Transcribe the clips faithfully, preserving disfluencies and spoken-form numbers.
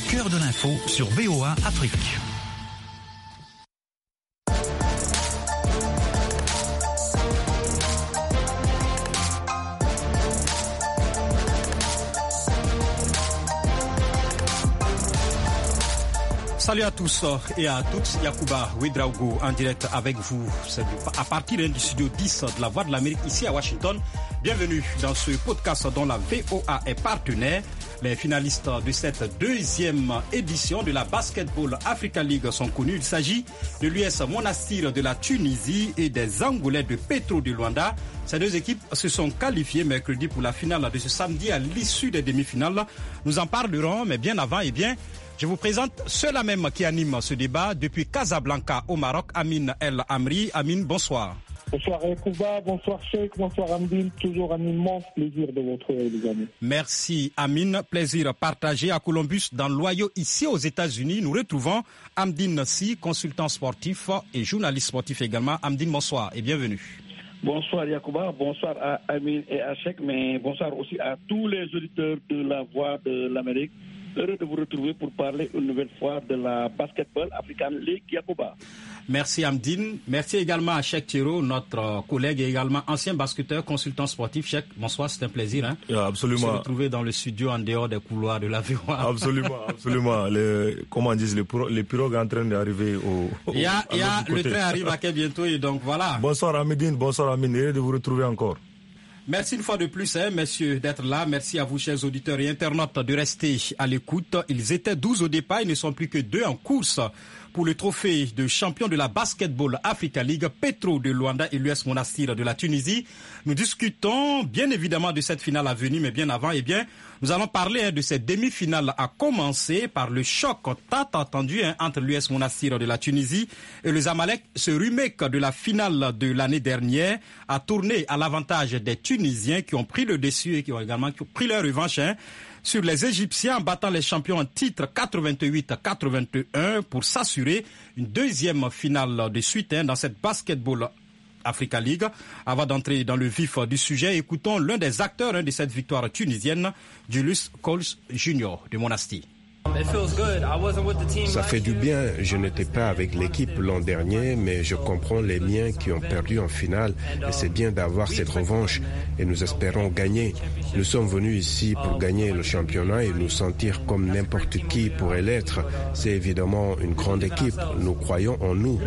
cœur de l'info sur V O A Afrique. Salut à tous et à toutes, Yacouba Ouedraogo en direct avec vous à partir du studio dix de la Voix de l'Amérique ici à Washington. Bienvenue dans ce podcast dont la V O A est partenaire. Les finalistes de cette deuxième édition de la Basketball Africa League sont connus. Il s'agit de l'U S Monastir de la Tunisie et des Angolais de Petro de Luanda. Ces deux équipes se sont qualifiées mercredi pour la finale de ce samedi à l'issue des demi-finales. Nous en parlerons, mais bien avant, eh bien, je vous présente ceux-là même qui animent ce débat depuis Casablanca au Maroc, Amine El Amri. Amine, bonsoir. Bonsoir Yacouba, bonsoir Cheikh, bonsoir Amdine. Toujours un immense plaisir de vous retrouver, les amis. Merci Amine, plaisir partagé à Columbus dans l'Ohio, ici aux États-Unis. Nous retrouvons Amdine Si, consultant sportif et journaliste sportif également. Amdine, bonsoir et bienvenue. Bonsoir Yacouba, bonsoir à Amine et à Cheikh, mais bonsoir aussi à tous les auditeurs de la Voix de l'Amérique. Heureux de vous retrouver pour parler une nouvelle fois de la Basketball African League, Yacouba. Merci Amdine. Merci également à Cheikh Thiro, notre collègue et également ancien basketteur, consultant sportif. Cheikh, bonsoir, c'est un plaisir. Hein, yeah, absolument. De se retrouver dans le studio en dehors des couloirs de la V O A. Absolument, absolument. Les, comment on dit, les, les pirogues en train d'arriver au. au il y a, il y a le train arrive à quel bientôt et donc voilà. Bonsoir Amidine, bonsoir Amine, heureux de vous retrouver encore. Merci une fois de plus, hein, messieurs, d'être là. Merci à vous, chers auditeurs et internautes, de rester à l'écoute. Ils étaient douze au départ, ils ne sont plus que deux en course pour le trophée de champion de la Basketball Africa League, Petro de Luanda et l'U S Monastir de la Tunisie. Nous discutons bien évidemment de cette finale à venir, mais bien avant, eh bien, nous allons parler hein, de cette demi-finale à commencer par le choc tant attendu hein, entre l'U S Monastir de la Tunisie et le Zamalek. Ce remake de la finale de l'année dernière a tourné à l'avantage des Tunisiens qui ont pris le dessus et qui ont également qui ont pris leur revanche hein, sur les Égyptiens en battant les champions en titre quatre-vingt-huit à quatre-vingt-un pour s'assurer une deuxième finale de suite hein, dans cette Basketball Africa League. Avant d'entrer dans le vif du sujet, écoutons l'un des acteurs hein, de cette victoire tunisienne, Julius Coles Junior de Monastir. Ça fait du bien. Je n'étais pas avec l'équipe l'an dernier, mais je comprends les miens qui ont perdu en finale. Et c'est bien d'avoir cette revanche. Et nous espérons gagner. Nous sommes venus ici pour gagner le championnat et nous sentir comme n'importe qui pourrait l'être. C'est évidemment une grande équipe. Nous croyons en nous.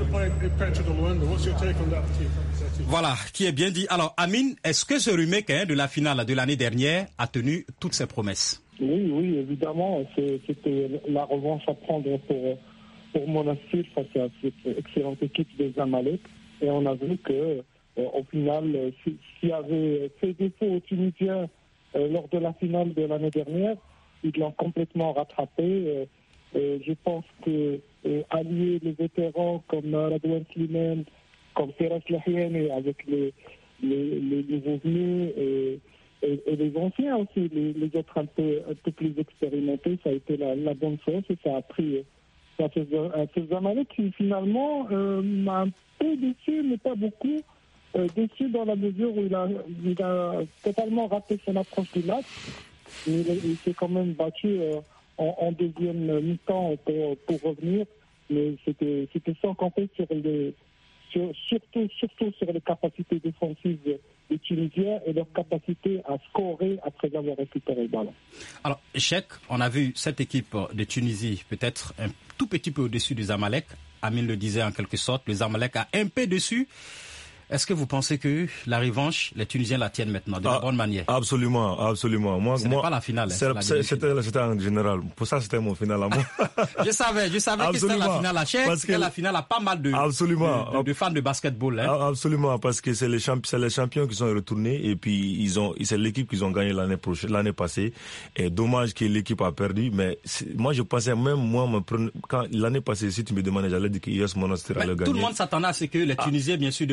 Voilà, qui est bien dit. Alors, Amine, est-ce que ce remake hein, de la finale de l'année dernière a tenu toutes ses promesses? Oui, oui, évidemment. C'était la revanche à prendre pour, pour Monastir face à cette excellente équipe des Zamalek. Et on a vu que, euh, au final, s'il y avait fait défaut aux Tunisiens euh, lors de la finale de l'année dernière, ils l'ont complètement rattrapé. Euh, et je pense que euh, allier les vétérans comme Radouane Slimane, comme Firas Lahiane avec les, les, les nouveaux venus et Et, et les anciens aussi, les, les autres un peu, un peu plus expérimentés, ça a été la, la bonne chose et ça a pris. Ça a fait un Zamalek qui finalement euh, m'a un peu déçu, mais pas beaucoup. Euh, déçu dans la mesure où il a, il a totalement raté son approche du match. Il, il s'est quand même battu euh, en, en deuxième mi-temps pour, pour revenir, mais c'était, c'était sans compter sur les, sur, surtout, surtout sur les capacités défensives des Tunisiens et leur capacité à scorer après avoir récupéré le ballon. Alors, Cheikh, on a vu cette équipe de Tunisie peut-être un tout petit peu au-dessus du Zamalek. Amine le disait en quelque sorte, le Zamalek a un peu dessus. Est-ce que vous pensez que la revanche, les Tunisiens la tiennent maintenant de ah, la bonne manière? Absolument, absolument. Moi, Ce moi, n'est pas la finale. C'est, la c'est, c'était, c'était en général. Pour ça, c'était mon final à moi. je savais, je savais absolument. que c'était la finale à Cheikh. C'était que la finale à pas mal de, absolument. de, de, de fans de basketball. Hein. Absolument, parce que c'est les, champ- c'est les champions qui sont retournés et puis ils ont, c'est l'équipe qu'ils ont gagné l'année prochaine, l'année passée. Et dommage que l'équipe a perdu, mais moi je pensais même moi, me prendre, quand l'année passée, si tu me demandais, j'allais dire que U S Monastir allait gagner. Tout le monde s'attendait à ce que les Tunisiens, ah. bien sûr, de Monastir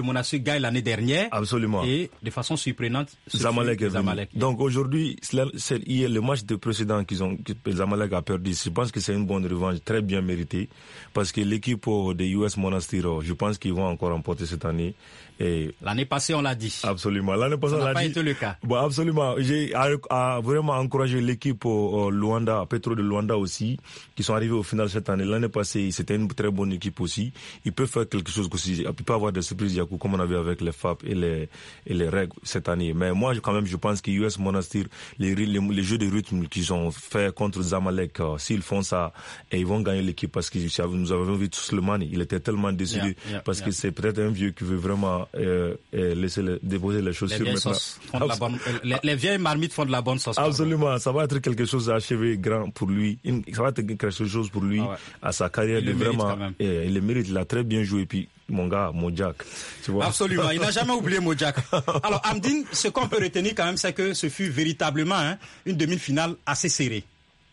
gagne l'année dernière. Absolument. Et de façon surprenante, Zamalek est Zamalek. Donc aujourd'hui, c'est hier le match de précédent qu'ils ont, que Zamalek a perdu. Je pense que c'est une bonne revanche, très bien méritée, parce que l'équipe des U S Monastir, je pense qu'ils vont encore remporter cette année. Et l'année passée, on l'a dit. Absolument. L'année passée, ça on l'a n'a pas dit. été le cas. Bon, absolument. J'ai à, à vraiment encouragé l'équipe au, au Luanda, Petro de Luanda aussi, qui sont arrivés au final cette année. L'année passée, c'était une très bonne équipe aussi. Ils peuvent faire quelque chose aussi. Ils peuvent avoir des surprises, Yakou, comme on avait avec les F A P et les, et les règles cette année. Mais moi, quand même, je pense que U S Monastir, les, les, les jeux de rythme qu'ils ont fait contre Zamalek, euh, s'ils font ça, et ils vont gagner l'équipe parce que nous avons vu Souslemani. Il était tellement décidé yeah, yeah, parce yeah. que c'est peut-être un vieux qui veut vraiment Euh, euh, laisser les, déposer les chaussures les maintenant. La bonne, les, les vieilles marmites font de la bonne sauce. Absolument, ça va être quelque chose à achever grand pour lui. Ça va être quelque chose pour lui ah ouais. à sa carrière. Il de le vraiment, mérite eh, il le mérite, il a très bien joué. Puis mon gars, Modjak, tu vois. Absolument, il n'a jamais oublié Modjak. Alors Amdine, ce qu'on peut retenir quand même, c'est que ce fut véritablement hein, une demi-finale assez serrée.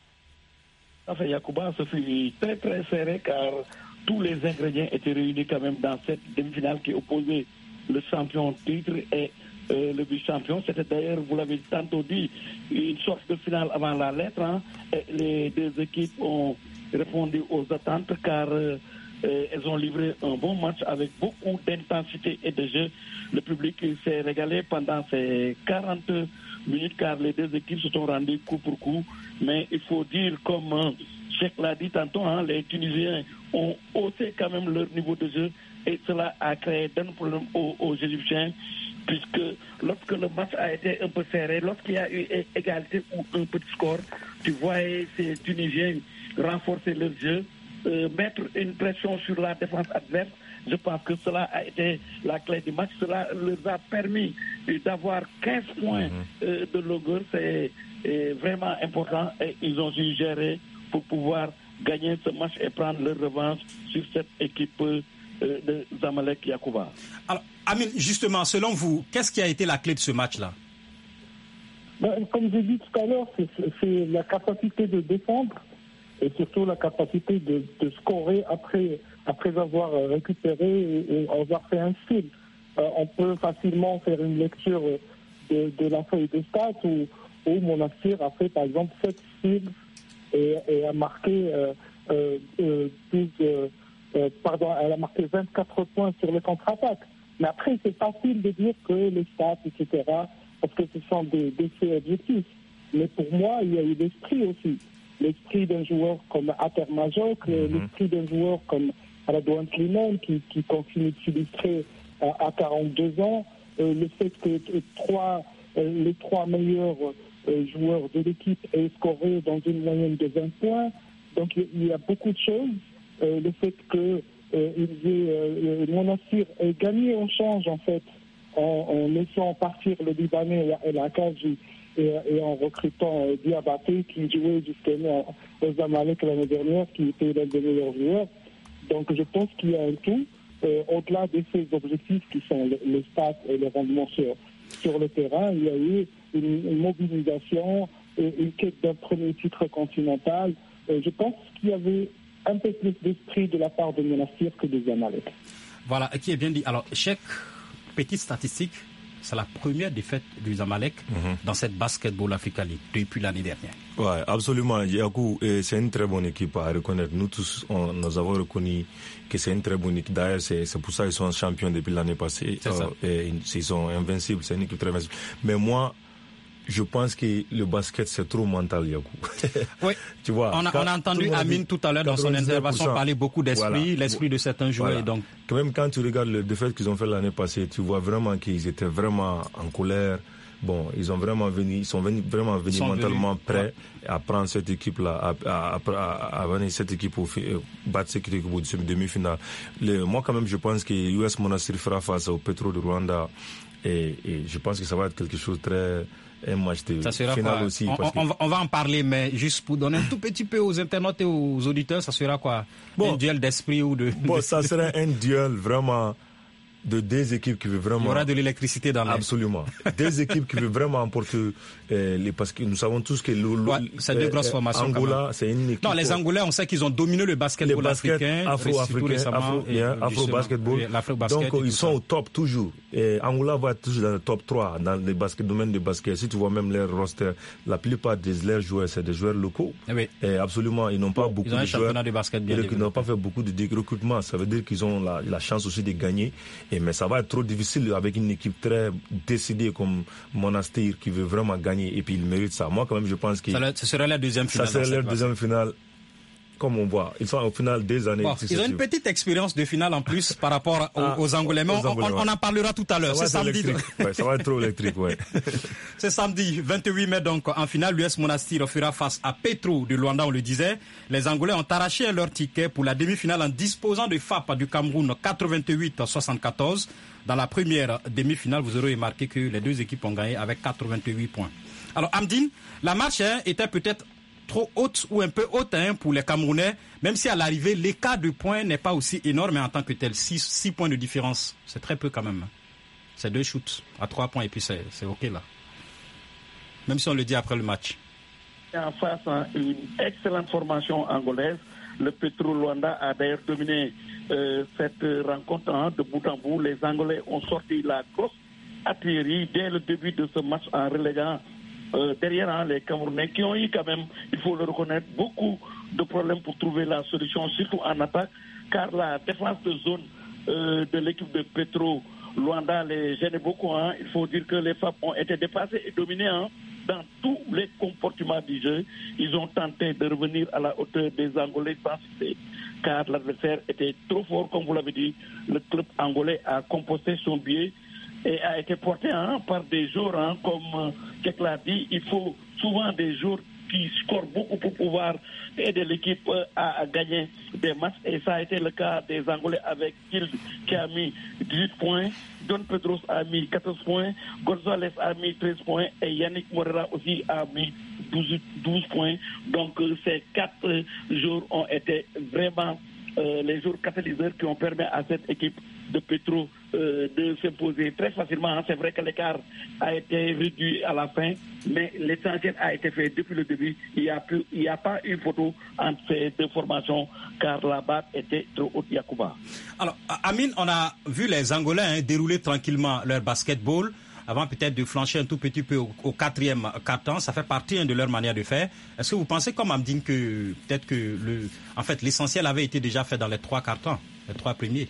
Enfin, Yacouba, ce fut très très serré car tous les ingrédients étaient réunis quand même dans cette demi-finale qui opposait le champion titre et euh, le vice-champion. C'était d'ailleurs, vous l'avez tantôt dit, une sorte de finale avant la lettre. Hein. Et les deux équipes ont répondu aux attentes car euh, euh, elles ont livré un bon match avec beaucoup d'intensité et de jeu. Le public s'est régalé pendant ces quarante minutes car les deux équipes se sont rendues coup pour coup. Mais il faut dire, comme euh, Cheikh l'a dit tantôt, hein, les Tunisiens ont haussé quand même leur niveau de jeu. Et cela a créé d'un problème aux, aux Égyptiens, puisque lorsque le match a été un peu serré, lorsqu'il y a eu égalité ou un petit score, tu voyais ces Tunisiens renforcer leur jeu, euh, mettre une pression sur la défense adverse. Je pense que cela a été la clé du match. Cela leur a permis d'avoir quinze points euh, de longueur. C'est euh, vraiment important et ils ont su gérer pour pouvoir gagner ce match et prendre leur revanche sur cette équipe de Zamalek Yacouba. Alors, Amine, justement, selon vous, qu'est-ce qui a été la clé de ce match-là? Ben, comme j'ai dit tout à l'heure, c'est, c'est la capacité de défendre et surtout la capacité de, de scorer après, après avoir récupéré et, et avoir fait un style. Euh, on peut facilement faire une lecture de, de la feuille de stats où, où Monastir a fait par exemple sept styles et, et a marqué euh, euh, euh, douze... Euh, Euh, pardon, elle a marqué vingt-quatre points sur les contre-attaques. Mais après, c'est facile de dire que les stats, et cetera, parce que ce sont des, des faits objectifs. Mais pour moi, il y a eu l'esprit aussi. L'esprit d'un joueur comme Ater Majok, mm-hmm. l'esprit d'un joueur comme Radouane Slimane, qui, qui continue de s'illustrer à, à quarante-deux ans. Euh, le fait que euh, trois, euh, les trois meilleurs euh, joueurs de l'équipe aient scoré dans une moyenne de vingt points. Donc, il y a beaucoup de choses. Euh, le fait que euh, euh, Monastir ait gagné en change en fait en, en laissant partir le Libanais et la Kaji et, et en recrutant euh, Diabaté qui jouait justement aux Zamalek l'année dernière, qui était l'un des meilleurs joueurs. Donc je pense qu'il y a un tout euh, au-delà de ces objectifs qui sont les, les stats et le rendement sur, sur le terrain. Il y a eu une, une mobilisation et une quête d'un premier titre continental. Euh, je pense qu'il y avait un peu plus d'esprit de la part de Monastir que de Zamalek. Voilà, qui est bien dit. Alors, Cheikh, petite statistique, c'est la première défaite du Zamalek mm-hmm. dans cette Basketball Africa League depuis l'année dernière. Oui, absolument. Yakou, c'est une très bonne équipe à reconnaître. Nous tous, on, nous avons reconnu que c'est une très bonne équipe. D'ailleurs, c'est, c'est pour ça qu'ils sont champions depuis l'année passée. C'est ça. Euh, et ils sont invincibles. C'est une équipe très invincible. Mais moi, je pense que le basket, c'est trop mental, Yakou. Oui. Tu vois, on a, on a entendu Amine tout à l'heure dans son intervention parler beaucoup d'esprit, voilà. l'esprit de certains joueurs. Voilà. Donc... Quand même, quand tu regardes le défaite qu'ils ont fait l'année passée, tu vois vraiment qu'ils étaient vraiment en colère. Bon, ils ont vraiment venu, ils sont venus, vraiment venus sont mentalement venus. prêts ouais. à prendre cette équipe-là, à, à, à, à venir cette équipe au euh, battre cette équipe au demi-finale. Le, moi, quand même, je pense que U S Monastir fera face au Petro de Rwanda et, et je pense que ça va être quelque chose de très... un match de ça sera finale quoi? aussi. On, parce on, que... va, on va en parler, mais juste pour donner un tout petit peu aux internautes et aux auditeurs, ça sera quoi? Bon, un duel d'esprit ou de... Bon, ça sera un duel vraiment de deux équipes qui veulent vraiment... Il y aura de l'électricité dans l'air. Absolument. Deux équipes qui veulent vraiment emporter euh, les... Parce que nous savons tous que... Le, ouais, c'est deux euh, grosses formations. Angola, c'est une équipe... Non, les Angolais, on sait qu'ils ont dominé le basketball basket africain. Afro-africain, afro, afro-basketball. Donc, ils sont au top toujours. Et Angola va être toujours dans le top trois dans le basket, domaine de basket. Si tu vois même leur roster, la plupart de leurs joueurs, c'est des joueurs locaux. Oui. Et absolument, ils n'ont pas beaucoup ils ont de un joueurs. De basket bien ils n'ont pas fait beaucoup de recrutement. Ça veut dire qu'ils ont la, la chance aussi de gagner. Et, mais ça va être trop difficile avec une équipe très décidée comme Monastir qui veut vraiment gagner. Et puis ils méritent ça. Moi, quand même, je pense que... Ça, ce serait la deuxième finale. Ça serait la deuxième finale. Comme on voit, ils sont au final des années. Bon, ils ont une petite expérience de finale en plus par rapport aux, ah, aux Angolais. Mais aux on, Angolais, on, on en parlera tout à l'heure. C'est samedi. Ouais, ça va être trop électrique, ouais. C'est samedi, vingt-huit mai, donc en finale, l'U S Monastir fera face à Petro de Luanda, on le disait. Les Angolais ont arraché leur ticket pour la demi-finale en disposant de F A P du Cameroun quatre-vingt-huit à soixante-quatorze. Dans la première demi-finale, vous aurez remarqué que les deux équipes ont gagné avec quatre-vingt-huit points. Alors, Amdine, la marche hein, était peut-être trop haute ou un peu haute hein, pour les Camerounais, même si à l'arrivée, l'écart de points n'est pas aussi énorme, mais en tant que tel, six points de différence, c'est très peu quand même. C'est deux shoots à trois points et puis c'est, c'est OK là. Même si on le dit après le match. En face à une excellente formation angolaise, le Petro Luanda a d'ailleurs dominé euh, cette rencontre hein, de bout en bout. Les Angolais ont sorti la grosse artillerie dès le début de ce match en reléguant Euh, derrière hein, les Camerounais qui ont eu quand même, il faut le reconnaître, beaucoup de problèmes pour trouver la solution, surtout en attaque, car la défense de zone euh, de l'équipe de Petro Luanda les gênait beaucoup. Hein. Il faut dire que les F A P ont été dépassés et dominés hein, dans tous les comportements du jeu. Ils ont tenté de revenir à la hauteur des Angolais sans succès, car l'adversaire était trop fort, comme vous l'avez dit. Le club angolais a composté son biais et a été porté hein, par des joueurs, hein, comme euh, Kek l'a dit, il faut souvent des joueurs qui scorent beaucoup pour pouvoir aider l'équipe euh, à, à gagner des matchs. Et ça a été le cas des Angolais avec Kild qui a mis dix-huit points, Don Pedros a mis quatorze points, Gonzalez a mis treize points et Yannick Morera aussi a mis douze, douze points. Donc euh, ces quatre euh, jours ont été vraiment euh, les jours catalyseurs qui ont permis à cette équipe de Petro euh, de s'imposer très facilement. Hein. C'est vrai que l'écart a été réduit à la fin, mais l'essentiel a été fait depuis le début. Il n'y a, plus, il y a pas eu photo entre ces deux formations, car la barre était trop haute, Yacouba. Alors, Amine, on a vu les Angolais hein, dérouler tranquillement leur basketball avant peut-être de flancher un tout petit peu au, au quatrième quart-temps. Ça fait partie hein, de leur manière de faire. Est-ce que vous pensez, comme Amdine, que peut-être que le, en fait, l'essentiel avait été déjà fait dans les trois quart-temps, les trois premiers?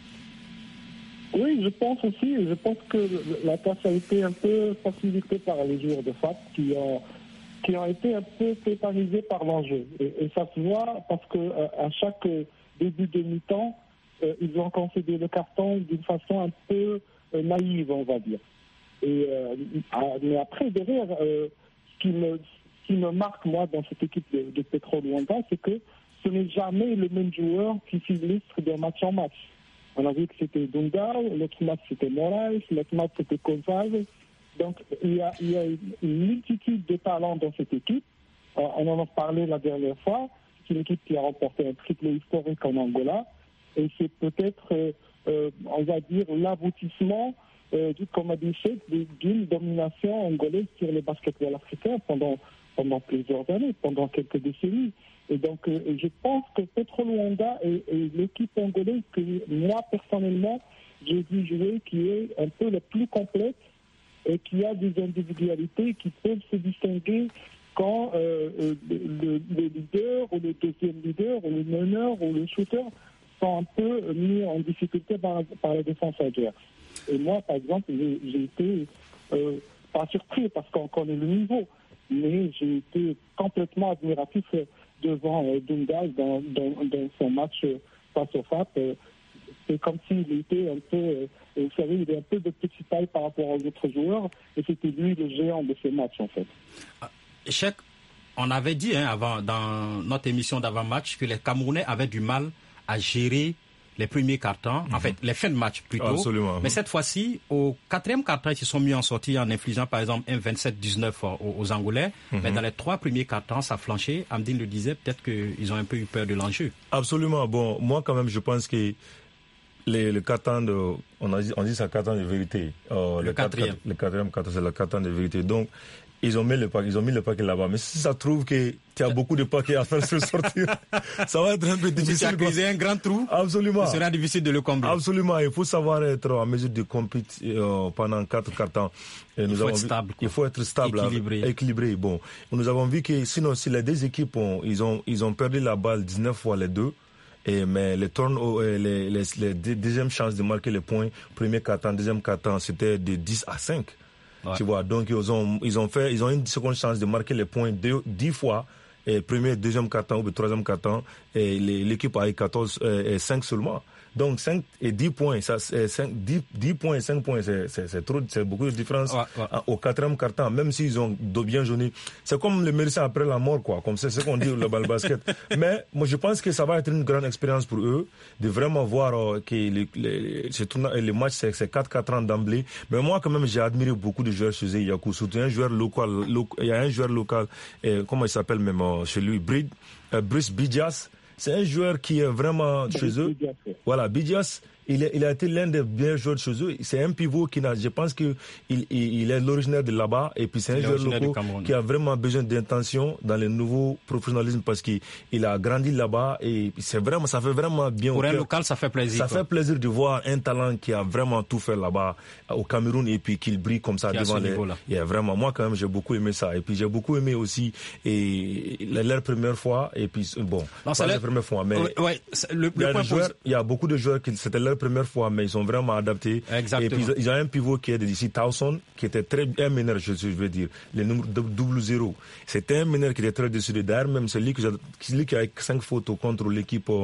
Oui, je pense aussi. Je pense que la tâche a été un peu facilitée par les joueurs de F A P qui ont, qui ont été un peu tétanisés par l'enjeu. Et, et ça se voit parce que à chaque début de mi-temps, euh, ils ont concédé le carton d'une façon un peu euh, naïve, on va dire. Et, euh, mais après, derrière, euh, ce, qui me, ce qui me marque, moi, dans cette équipe de, de Petro Luanda, c'est que ce n'est jamais le même joueur qui s'illustre d'un match en match. On a vu que c'était Dundao, l'autre match c'était Moraes, l'autre match c'était Gonzalez. Donc il y, a, il y a une multitude de talents dans cette équipe. Euh, on en a parlé la dernière fois. C'est une équipe qui a remporté un triplé historique en Angola. Et c'est peut-être, euh, euh, on va dire, l'aboutissement, euh, comme a dit Cheikh, d'une domination angolaise sur le basketball africain pendant, pendant plusieurs années, pendant quelques décennies. Et donc, euh, je pense que Petro Luanda est, est l'équipe angolaise que moi, personnellement, j'ai vu jouer, qui est un peu la plus complète et qui a des individualités qui peuvent se distinguer quand euh, le, le leader ou le deuxième leader ou le meneur ou le shooter sont un peu mis en difficulté par, par la défense adverse. Et moi, par exemple, j'ai, j'ai été euh, pas surpris parce qu'on connaît le niveau, mais j'ai été complètement admiratif devant euh, Dungas dans, dans, dans son match face au F A P. Euh, c'est comme s'il était un peu, euh, vous savez, il est un peu de petite taille par rapport aux autres joueurs, et c'était lui le géant de ce match, en fait. Cheikh, on avait dit hein, avant, dans notre émission d'avant-match que les Camerounais avaient du mal à gérer les premiers cartons, mm-hmm. en fait, les fins de match plutôt. Absolument. Mais cette fois-ci, au quatrième carton, ils se sont mis en sortie en infligeant, par exemple, un vingt-sept dix-neuf aux, aux Angolais. Mm-hmm. Mais dans les trois premiers cartons, ça a flanché. Amdine le disait, peut-être qu'ils ont un peu eu peur de l'enjeu. Absolument. Bon, moi, quand même, je pense que les, le quatre ans de, on, a dit, on dit ça quatre ans de vérité. Euh, le, le quatrième. Le quatrième, c'est le quatre ans de vérité. Donc, ils ont mis le paquet, ils ont mis le paquet là-bas. Mais si ça trouve que tu as beaucoup de paquets à faire se sortir, ça va être un peu difficile. Si tu as creusé un grand trou, absolument, ce sera difficile de le combler. Absolument, il faut savoir être en mesure de compétir euh, pendant quatre quarts temps. Et nous il faut avons être vu, stable. Il faut être stable, équilibré. Avec, équilibré. Bon, nous avons vu que sinon, si les deux équipes ont, ils ont, ils ont perdu la balle dix-neuf fois les deux. Et, mais les turn, les, les, les, les deuxièmes chances de marquer les points, premier quart temps, deuxième quart temps, c'était de dix à cinq. Ouais. Tu vois, donc ils ont, ils ont fait, ils ont une seconde chance de marquer les points deux, dix fois, et premier, deuxième quart-temps ou le troisième quart-temps, et l'équipe a eu quatorze, et cinq seulement. Donc cinq et dix points, ça, cinq, dix, dix points et cinq points, c'est, c'est, c'est trop, c'est beaucoup de différence. Ouais, ouais. Au quatrième quart-temps, même s'ils ont bien jauni. C'est comme le médecin après la mort, quoi. Comme c'est ce qu'on dit le bal basket. Mais moi, je pense que ça va être une grande expérience pour eux de vraiment voir euh, que les, les, les, tournoi, les matchs, c'est, c'est quatre quatre ans d'emblée. Mais moi, quand même, j'ai admiré beaucoup de joueurs chez eux, Yakou. Surtout un joueur local, local, il y a un joueur local, euh, comment il s'appelle même euh, chez lui, Bride, euh, Brice Bidjas. C'est un joueur qui est vraiment chez eux. Voilà, Bidjas, il, est, il a été l'un des meilleurs joueurs chez eux. C'est un pivot qui n'a, je pense que il, il, il est l'originaire de là-bas. Et puis c'est un joueur local qui a vraiment besoin d'intention dans le nouveau professionnalisme parce qu'il il a grandi là-bas et c'est vraiment, ça fait vraiment bien. Pour un local, ça fait plaisir. Ça quoi. fait plaisir de voir un talent qui a vraiment tout fait là-bas au Cameroun et puis qu'il brille comme ça qui devant les. Yeah, vraiment, moi quand même j'ai beaucoup aimé ça. Et puis j'ai beaucoup aimé aussi et leur première fois et puis bon, non, pas la première fois, mais ouais, ouais, le, il, y le point joueurs, il y a beaucoup de joueurs qui c'était leur première fois, mais ils sont vraiment adaptés. Exactement. Et puis ils ont un pivot qui est d'ici Towson, qui était très un meneur, je, je veux dire, le numéro double zéro. C'était un meneur qui était très décidé. D'ailleurs, même celui qui, celui qui a cinq photos contre l'équipe euh,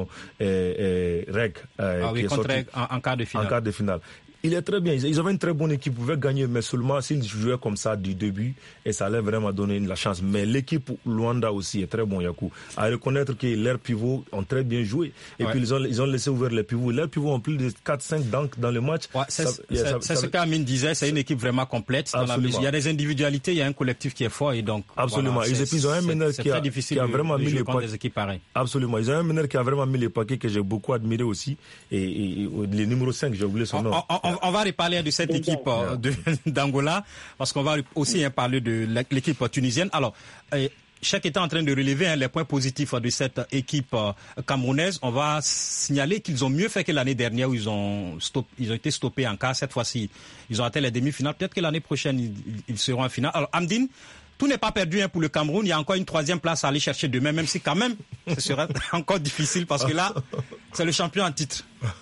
euh, R E G. Euh, ah oui, qui est contre sorti, en, en quart de finale. En quart de finale. Il est très bien. Ils avaient une très bonne équipe. Ils pouvaient gagner, mais seulement s'ils jouaient comme ça du début, et ça allait vraiment donner la chance. Mais l'équipe Luanda aussi est très bon, Yakou. À reconnaître que leurs pivots ont très bien joué. Et ouais. puis ils ont, ils ont laissé ouvert les pivots. Leurs pivots ont plus de quatre cinq dunks dans le match. Ouais, c'est ça, c'est, ça, c'est ça, ce qu'Amine disait. C'est une équipe vraiment complète. Dans la il y a des individualités, il y a un collectif qui est fort. Et donc, absolument. Voilà, et puis ils ont un meneur qui a, qui a vraiment mis les paquets. Absolument. Ils ont un meneur qui a vraiment mis les paquets que j'ai beaucoup admiré aussi. Et, et, et le numéro cinq, j'ai oublié son nom. On, on, on, on va reparler de cette équipe euh, de, d'Angola, parce qu'on va aussi hein, parler de l'équipe tunisienne. Alors, euh, chaque étant en train de relever hein, les points positifs de cette équipe euh, camerounaise, on va signaler qu'ils ont mieux fait que l'année dernière où ils ont, stop, ils ont été stoppés en quart. Cette fois-ci, ils ont atteint les demi-finales. Peut-être que l'année prochaine, ils, ils seront en finale. Alors, Amdine, tout n'est pas perdu hein, pour le Cameroun. Il y a encore une troisième place à aller chercher demain, même si quand même, ce sera encore difficile parce que là, c'est le champion en titre.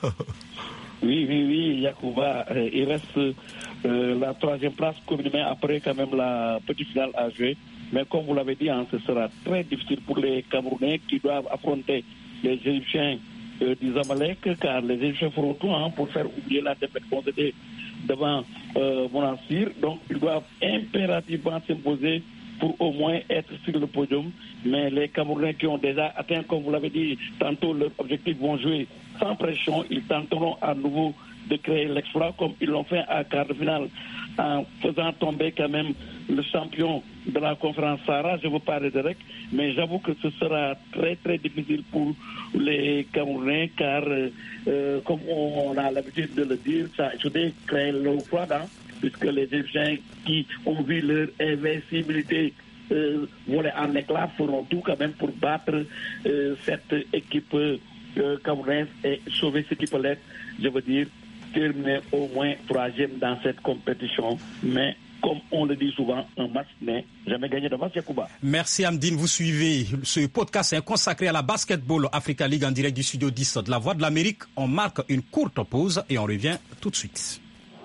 Oui, oui, oui, Yacouba, euh, il reste euh, la troisième place communément après quand même la petite finale à jouer. Mais comme vous l'avez dit, hein, ce sera très difficile pour les Camerounais qui doivent affronter les Égyptiens euh, du Zamalek, car les Égyptiens feront tout hein, pour faire oublier la défaite concédée devant euh, Monastir. Donc ils doivent impérativement s'imposer pour au moins être sur le podium. Mais les Camerounais qui ont déjà atteint, comme vous l'avez dit, tantôt leur objectif vont jouer sans pression. Ils tenteront à nouveau de créer l'exploit comme ils l'ont fait à quart de finale en faisant tomber quand même le champion de la conférence Sahara. Je vous parle de R E C, mais j'avoue que ce sera très très difficile pour les Camerounais car euh, comme on a l'habitude de le dire, ça a été créer l'exploit, hein, puisque les Égyptiens qui ont vu leur invincibilité euh, voler en éclats feront tout quand même pour battre euh, cette équipe euh, camerounaise et sauver ce qui peut l'être, je veux dire, terminer au moins troisième dans cette compétition. Mais comme on le dit souvent, un match n'est jamais gagné d'avance, Yacouba. Merci Amdine, vous suivez ce podcast est consacré à la Basketball Africa League en direct du studio dix de la Voix de l'Amérique. On marque une courte pause et on revient tout de suite.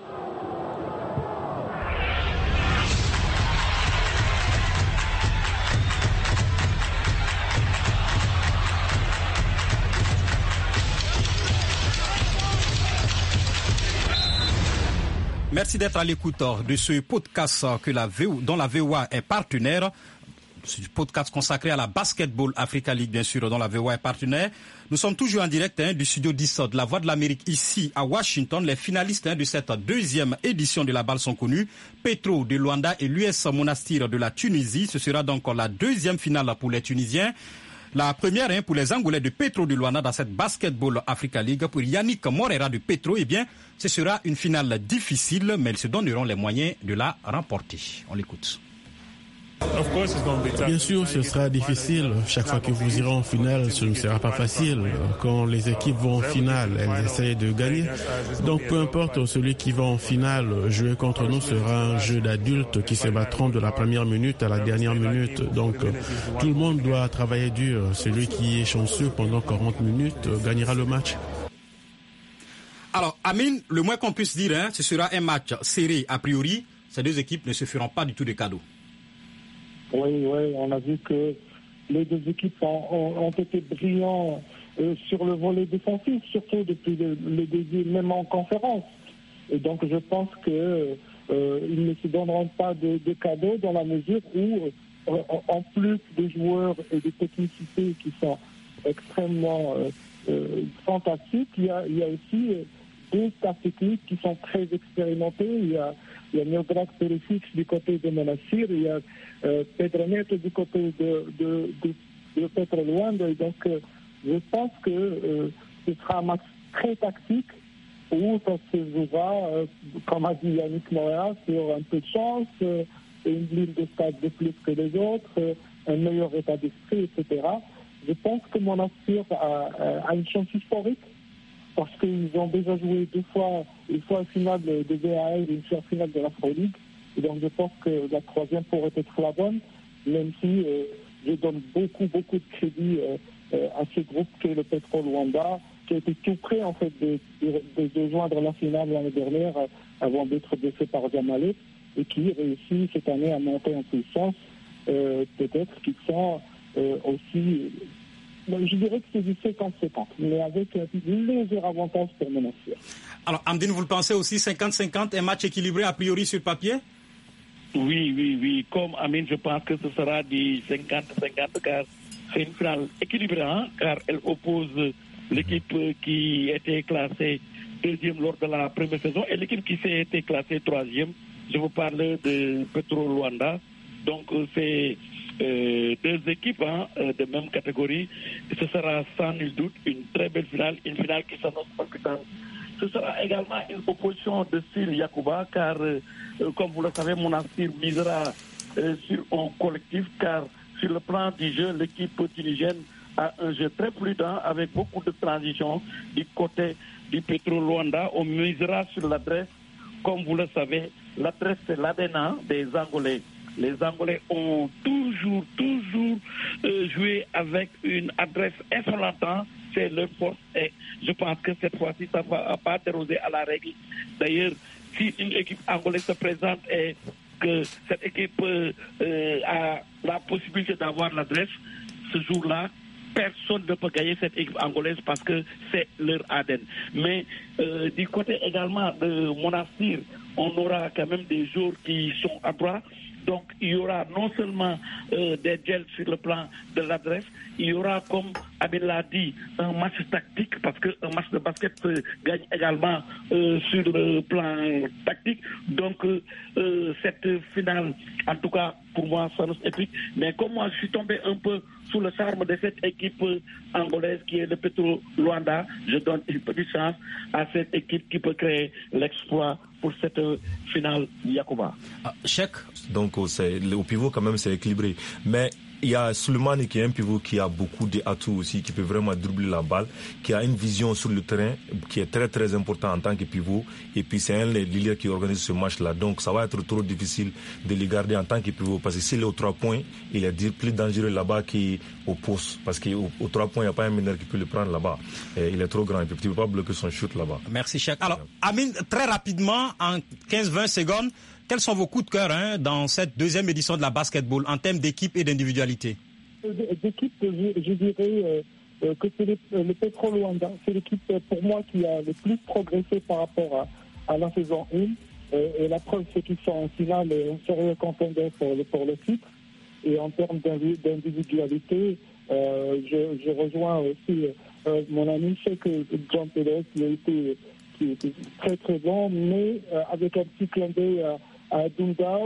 Merci d'être à l'écoute de ce podcast que la V O, dont la V O A est partenaire. Ce podcast consacré à la Basketball Africa League, bien sûr, dont la V O A est partenaire. Nous sommes toujours en direct hein, du studio dix de la Voix de l'Amérique, ici à Washington. Les finalistes hein, de cette deuxième édition de la balle sont connus. Petro de Luanda et l'U S Monastir de la Tunisie. Ce sera donc la deuxième finale pour les Tunisiens. La première hein, pour les Angolais de Petro de Luanda dans cette Basketball Africa League. Pour Yannick Morera de Petro, eh bien, ce sera une finale difficile, mais ils se donneront les moyens de la remporter. On l'écoute. Bien sûr, ce sera difficile. Chaque fois que vous irez en finale, ce ne sera pas facile. Quand les équipes vont en finale, elles essayent de gagner. Donc peu importe, celui qui va en finale, jouer contre nous sera un jeu d'adultes qui se battront de la première minute à la dernière minute. Donc tout le monde doit travailler dur. Celui qui est chanceux pendant quarante minutes gagnera le match. Alors, Amine, le moins qu'on puisse dire, hein, ce sera un match serré a priori. Ces deux équipes ne se feront pas du tout de cadeaux. Oui, oui, on a vu que les deux équipes ont, ont, ont été brillants euh, sur le volet défensif, surtout depuis le, le début, même en conférence. Et donc je pense qu'ils euh, ne se donneront pas de, de cadeaux dans la mesure où, euh, en plus des joueurs et des technicités qui sont extrêmement euh, euh, fantastiques, il y a, il y a aussi euh, deux staffs techniques qui sont très expérimentés. Il y a Il y a Mildred Perisic du côté de Monastir, il y a euh, Pedro Neto du côté de, de, de, de Petro Luanda. Et donc, euh, je pense que euh, ce sera un match très tactique où ça se jouera, euh, comme a dit Yannick Morera, sur un peu de chance, euh, une ligne de stade de plus que les autres, euh, un meilleur état d'esprit, et cetera. Je pense que Monastir a, a une chance historique, parce qu'ils ont déjà joué deux fois, une fois en finale de V A L et une fois en finale de l'Afro-League. Et donc je pense que la troisième pourrait être la bonne, même si euh, je donne beaucoup, beaucoup de crédit euh, euh, à ce groupe qui est le Petro Luanda, qui a été tout prêt en fait de, de, de joindre la finale l'année dernière euh, avant d'être défait par Zamalek, et qui réussit cette année à monter en puissance. Euh, peut-être qu'ils sont euh, aussi... Je dirais que c'est du cinquante cinquante, mais avec un léger avantage pour Monastir. Alors, Amdine, vous le pensez aussi cinquante cinquante, un match équilibré a priori sur papier? Oui, oui, oui. Comme Amine, je pense que ce sera du cinquante cinquante, car c'est une finale équilibrée, hein, car elle oppose l'équipe qui était classée deuxième lors de la première saison et l'équipe qui s'est été classée troisième. Je vous parle de Petro Luanda. Donc, c'est... Euh, deux équipes hein, euh, de même catégorie. Ce sera sans nul doute une très belle finale, une finale qui s'annonce palpitante. Ce sera également une opposition de style Yacouba, car euh, comme vous le savez, Monastir misera euh, sur un collectif, car sur le plan du jeu, l'équipe tunisienne a un jeu très prudent avec beaucoup de transitions du côté du Petro Luanda. On misera sur l'adresse. Comme vous le savez, l'adresse c'est l'A D N des Angolais. Les Angolais ont toujours, toujours euh, joué avec une adresse insolente. C'est leur force et je pense que cette fois-ci, ça ne va pas déroger à la règle. D'ailleurs, si une équipe angolaise se présente et que cette équipe euh, euh, a la possibilité d'avoir l'adresse, ce jour-là, personne ne peut gagner cette équipe angolaise parce que c'est leur A D N. Mais euh, du côté également de Monastir, on aura quand même des joueurs qui sont à droite. Donc, il y aura non seulement euh, des gels sur le plan de l'adresse, il y aura, comme Abel l'a dit, un match tactique, parce qu'un match de basket se gagne également euh, sur le plan tactique. Donc, euh, euh, cette finale, en tout cas, pour moi, ça nous épique. Mais comme moi, je suis tombé un peu sous le charme de cette équipe angolaise qui est le Petro Luanda, je donne une petite chance à cette équipe qui peut créer l'exploit pour cette finale Yacouba. Ah, Cheikh. Donc c'est, au pivot quand même c'est équilibré. Mais il y a Souleymane qui est un pivot qui a beaucoup d'atouts aussi, qui peut vraiment dribbler la balle, qui a une vision sur le terrain qui est très très important en tant que pivot. Et puis c'est un des leaders qui organise ce match-là. Donc ça va être trop difficile de le garder en tant que pivot. Parce que s'il est aux trois points, il est plus dangereux là-bas qu'au poste. Parce qu'aux trois points, il n'y a pas un meneur qui peut le prendre là-bas. Et il est trop grand. Il ne peut pas bloquer son shoot là-bas. Merci Cheikh. Alors Amine, très rapidement, en quinze vingt secondes, quels sont vos coups de cœur hein, dans cette deuxième édition de la basketball en termes d'équipe et d'individualité? D'équipe, je, je dirais euh, que c'est le, le Petro Luanda. C'est l'équipe pour moi qui a le plus progressé par rapport à, à la saison un. Euh, et la preuve, c'est qu'ils sont en finale et un sérieux contender pour le, pour le titre. Et en termes d'individualité, euh, je, je rejoins aussi euh, mon ami, je sais que John Pérez, qui a été, qui était très très bon, mais euh, avec un petit clin d'œil à, à Dundao,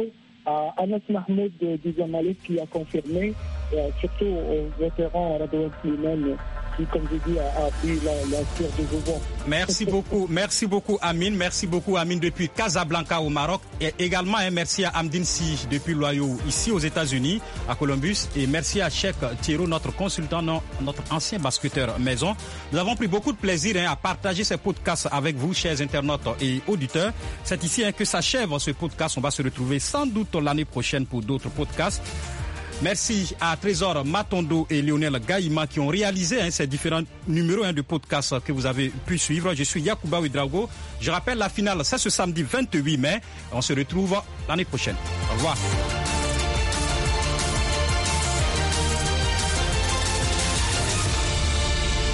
à Anas Mahmoud du Zamalek qui a confirmé, euh, surtout au vétéran Radouane Slimane qui, comme je dis, a, a pris la, la tire de Joubon. Merci beaucoup, merci beaucoup Amine, merci beaucoup Amine depuis Casablanca au Maroc et également hein, merci à Amdine Si depuis Loyau ici aux États-Unis à Columbus et merci à Cheikh Thierry, notre consultant, notre ancien basketteur maison. Nous avons pris beaucoup de plaisir hein, à partager ces podcasts avec vous, chers internautes et auditeurs. C'est ici hein, que s'achève ce podcast. On va se retrouver sans doute l'année prochaine pour d'autres podcasts. Merci à Trésor Matondo et Lionel Gaïma qui ont réalisé hein, ces différents numéros hein, de podcasts que vous avez pu suivre. Je suis Yacouba Ouedraogo. Je rappelle la finale, c'est ce samedi vingt-huit mai. On se retrouve l'année prochaine. Au revoir.